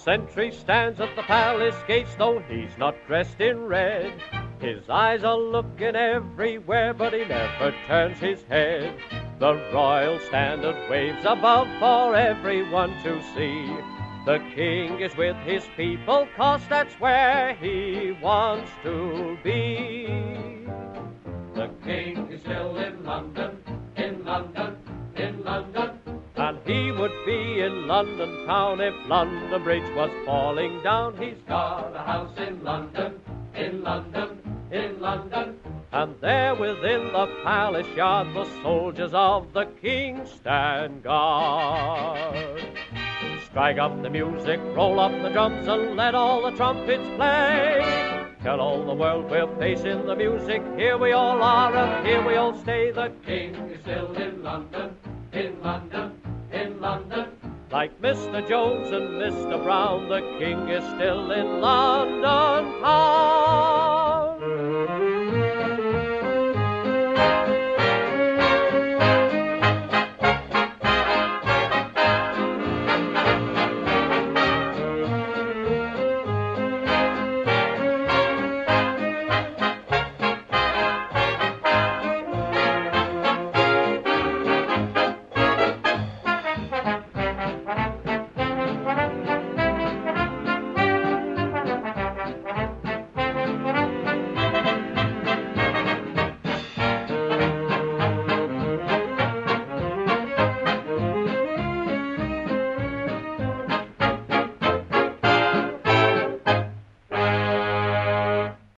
sentry stands at the palace gates, though he's not dressed in red. His eyes are looking everywhere, but he never turns his head. The royal standard waves above for everyone to see. The king is with his people, 'cause that's where he wants to be. The king is still in London, in London, in London. And he would be in London town if London Bridge was falling down. He's got a house in London, in London, in London. And there within the palace yard the soldiers of the king stand guard. Strike up the music, roll up the drums, and let all the trumpets play. Tell all the world we're facing the music. Here we all are and here we all stay. The king is still in London, in London, in London. Like Mr. Jones and Mr. Brown, the king is still in London town.